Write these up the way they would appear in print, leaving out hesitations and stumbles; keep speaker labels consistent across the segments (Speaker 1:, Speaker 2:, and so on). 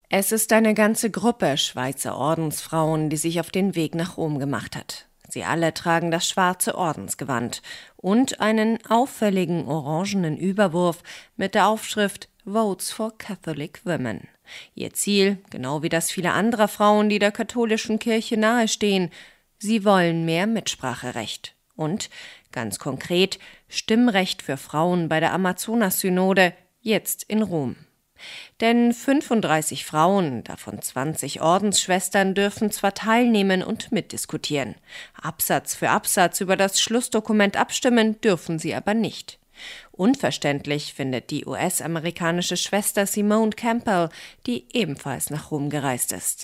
Speaker 1: Es ist eine ganze Gruppe Schweizer Ordensfrauen, die sich auf den Weg nach Rom gemacht hat. Sie alle tragen das schwarze Ordensgewand und einen auffälligen orangenen Überwurf mit der Aufschrift Votes for Catholic Women. Ihr Ziel, genau wie das vieler anderer Frauen, die der katholischen Kirche nahestehen, sie wollen mehr Mitspracherecht. Und, ganz konkret, Stimmrecht für Frauen bei der Amazonas-Synode, jetzt in Rom. Denn 35 Frauen, davon 20 Ordensschwestern, dürfen zwar teilnehmen und mitdiskutieren. Absatz für Absatz über das Schlussdokument abstimmen dürfen sie aber nicht. Unverständlich findet die US-amerikanische Schwester Simone Campbell, die ebenfalls nach Rom gereist ist.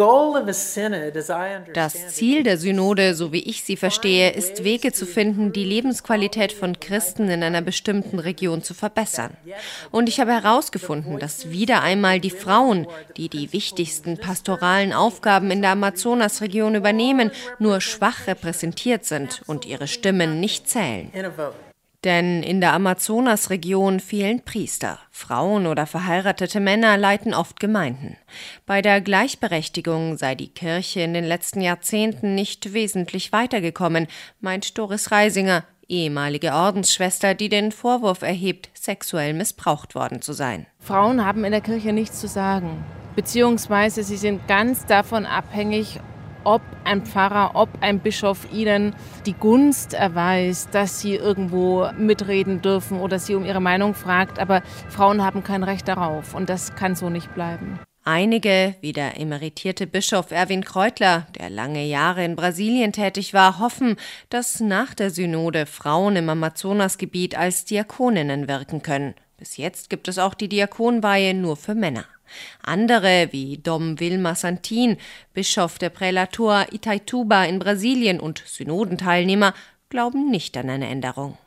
Speaker 1: Das Ziel der Synode, so wie ich sie verstehe, ist, Wege zu finden, die Lebensqualität von Christen in einer bestimmten Region zu verbessern. Und ich habe herausgefunden, dass wieder einmal die Frauen, die die wichtigsten pastoralen Aufgaben in der Amazonasregion übernehmen, nur schwach repräsentiert sind und ihre Stimmen nicht zählen. Denn in der Amazonasregion fehlen Priester. Frauen oder verheiratete Männer leiten oft Gemeinden. Bei der Gleichberechtigung sei die Kirche in den letzten Jahrzehnten nicht wesentlich weitergekommen, meint Doris Reisinger, ehemalige Ordensschwester, die den Vorwurf erhebt, sexuell missbraucht worden zu sein.
Speaker 2: Frauen haben in der Kirche nichts zu sagen, beziehungsweise sie sind ganz davon abhängig, ob ein Pfarrer, ob ein Bischof ihnen die Gunst erweist, dass sie irgendwo mitreden dürfen oder sie um ihre Meinung fragt. Aber Frauen haben kein Recht darauf und das kann so nicht bleiben.
Speaker 1: Einige, wie der emeritierte Bischof Erwin Kreutler, der lange Jahre in Brasilien tätig war, hoffen, dass nach der Synode Frauen im Amazonasgebiet als Diakoninnen wirken können. Bis jetzt gibt es auch die Diakonweihe nur für Männer. Andere, wie Dom Vilma Santin, Bischof der Prälatur Itaituba in Brasilien und Synodenteilnehmer, glauben nicht an eine Änderung.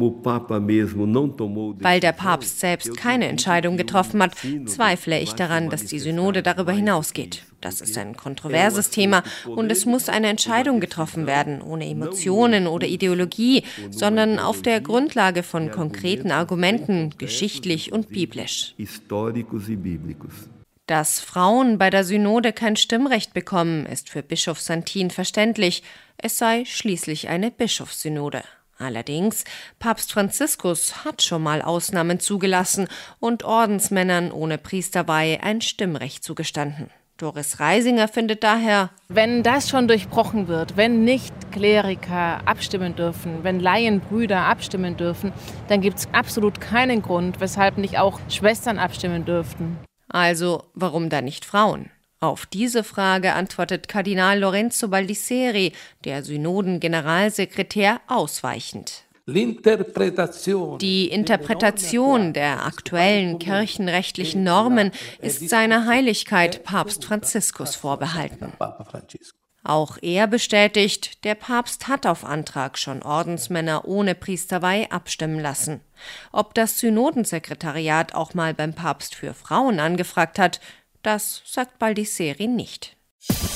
Speaker 1: Weil der Papst selbst keine Entscheidung getroffen hat, zweifle ich daran, dass die Synode darüber hinausgeht. Das ist ein kontroverses Thema und es muss eine Entscheidung getroffen werden, ohne Emotionen oder Ideologie, sondern auf der Grundlage von konkreten Argumenten, geschichtlich und biblisch. Dass Frauen bei der Synode kein Stimmrecht bekommen, ist für Bischof Santin verständlich. Es sei schließlich eine Bischofssynode. Allerdings, Papst Franziskus hat schon mal Ausnahmen zugelassen und Ordensmännern ohne Priesterweihe ein Stimmrecht zugestanden. Doris Reisinger findet daher:
Speaker 2: Wenn das schon durchbrochen wird, wenn nicht Kleriker abstimmen dürfen, wenn Laienbrüder abstimmen dürfen, dann gibt es absolut keinen Grund, weshalb nicht auch Schwestern abstimmen dürften.
Speaker 1: Also, warum dann nicht Frauen? Auf diese Frage antwortet Kardinal Lorenzo Baldisseri, der Synoden-Generalsekretär, ausweichend. Die Interpretation der aktuellen kirchenrechtlichen Normen ist seiner Heiligkeit Papst Franziskus vorbehalten. Auch er bestätigt, der Papst hat auf Antrag schon Ordensmänner ohne Priesterweihe abstimmen lassen. Ob das Synodensekretariat auch mal beim Papst für Frauen angefragt hat, das sagt Baldisseri nicht.